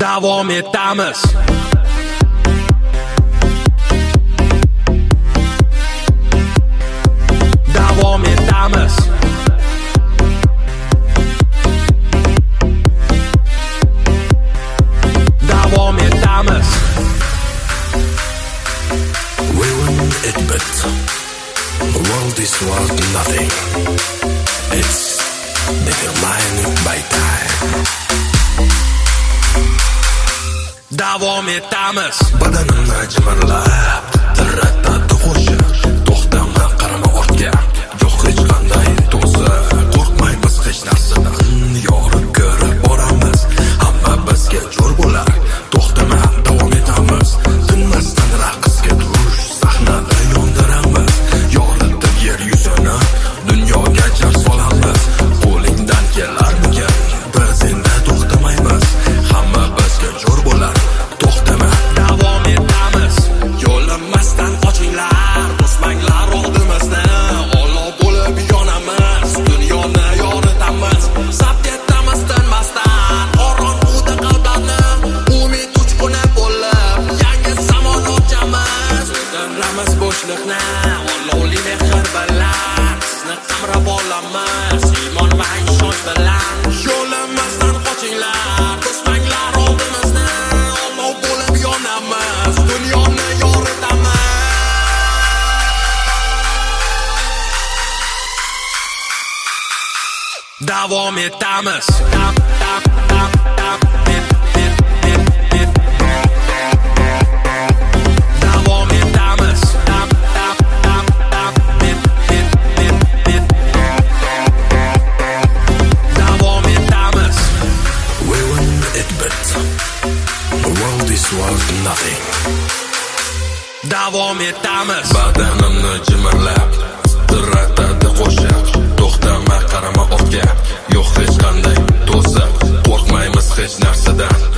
davom etamiz. Davom etamiz. Davom etamiz. We will admit the world is worth nothing. It's determined by time. Davom etamiz. Badanimni jimirlab, tirratadi qo'shiq. To'xtama, qarama ortga. Yo'q hech qanday to'siq. Qo'rqmaymiz hech narsadan. Yorib ko'rib boramiz. Hamma bizga jo'r bo'lar. To'xtama, davom etamiz. Tinmasdan raqsga tush, sahnada yondiramiz. Yoritib yer yuzini, dunyoga jar solamiz. Qo'lingdan kelarmikan, biz endi to'xtamaymiz. Hamma bizga jo'r bo'lar. To'xtama, davom etamiz. yo'lamasdan qochinglar, to'smanglar oldimizda. Olov bo'lib yonamiz, dunyoni yoritamiz. Zabt etamiz tinmasdan, qorong'uda qalblarni, umid uchquni bo'lib, yangi zamon ochamiz. Ko'taramiz bo'shliqni, olovli mehr bilan, sizni qamrab olamiz, iymon va ishonch bilan. Yo'lamasdan qochinglar, to'smanglar oldimizda. Olov bo'lib yonamiz, dunyoni yoritamiz. Davom etamiz. Davom etamiz. Davom etamiz. We will admit the world is worth nothing. Davom etamiz. Badanimni jimirlab, tirratadi qo'shiq. To'xtama, qarama ortga. Yo'q hech qanday to'siq. Qo'rqmaymiz hech narsadan.